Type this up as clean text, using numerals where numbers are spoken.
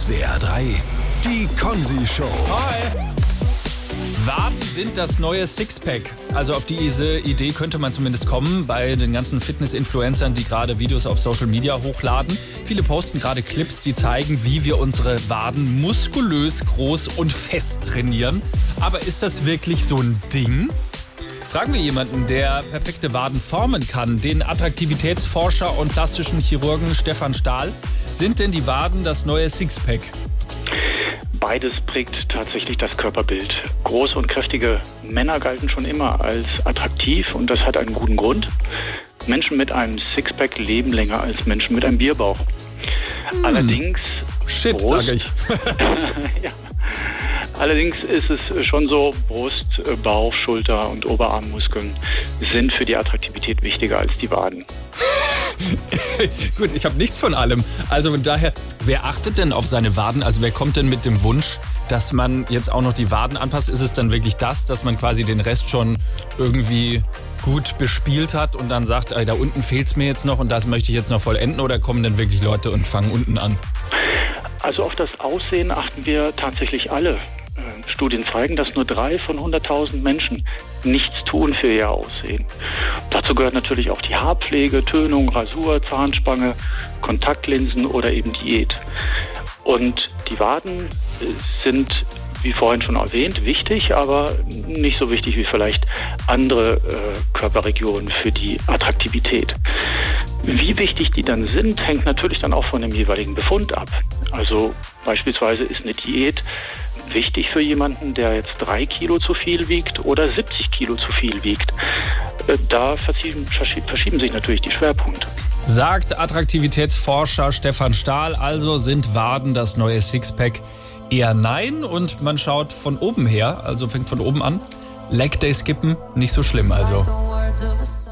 SWR 3, die Konzi-Show. Hi! Waden sind das neue Sixpack. Also auf diese Idee könnte man zumindest kommen bei den ganzen Fitness-Influencern, die gerade Videos auf Social Media hochladen. Viele posten gerade Clips, die zeigen, wie wir unsere Waden muskulös, groß und fest trainieren. Aber ist das wirklich so ein Ding? Fragen wir jemanden, der perfekte Waden formen kann, den Attraktivitätsforscher und plastischen Chirurgen Stefan Stahl. Sind denn die Waden das neue Sixpack? Beides prägt tatsächlich das Körperbild. Große und kräftige Männer galten schon immer als attraktiv und das hat einen guten Grund. Menschen mit einem Sixpack leben länger als Menschen mit einem Bierbauch. Allerdings... Shit, sage ich. Ja. Allerdings ist es schon so, Brust, Bauch, Schulter und Oberarmmuskeln sind für die Attraktivität wichtiger als die Waden. Gut, ich habe nichts von allem. Also von daher, wer achtet denn auf seine Waden? Also wer kommt denn mit dem Wunsch, dass man jetzt auch noch die Waden anpasst? Ist es dann wirklich das, dass man quasi den Rest schon irgendwie gut bespielt hat und dann sagt, da unten fehlt es mir jetzt noch und das möchte ich jetzt noch vollenden? Oder kommen dann wirklich Leute und fangen unten an? Also auf das Aussehen achten wir tatsächlich alle. Studien zeigen, dass nur 3 von 100.000 Menschen nichts tun für ihr Aussehen. Dazu gehört natürlich auch die Haarpflege, Tönung, Rasur, Zahnspange, Kontaktlinsen oder eben Diät. Und die Waden sind, wie vorhin schon erwähnt, wichtig, aber nicht so wichtig wie vielleicht andere Körperregionen für die Attraktivität. Wie wichtig die dann sind, hängt natürlich dann auch von dem jeweiligen Befund ab. Also beispielsweise ist eine Diät wichtig für jemanden, der jetzt 3 Kilo zu viel wiegt oder 70 Kilo zu viel wiegt. Da verschieben sich natürlich die Schwerpunkte. Sagt Attraktivitätsforscher Stefan Stahl, also sind Waden das neue Sixpack? Eher nein, und man schaut von oben her, also fängt von oben an. Leg Day skippen, nicht so schlimm also.